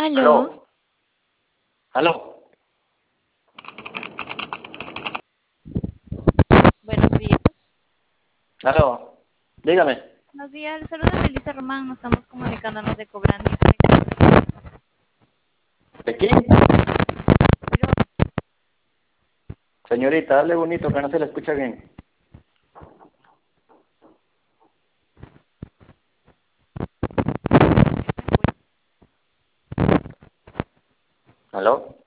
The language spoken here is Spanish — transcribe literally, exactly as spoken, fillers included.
Aló, Aló, aló. buenos días. Aló, dígame. Buenos días, le saluda Melissa Román, nos estamos comunicándonos de Cobrandis. ¿De quién? Señorita, hable bonito que no se le escucha bien. ¿Aló?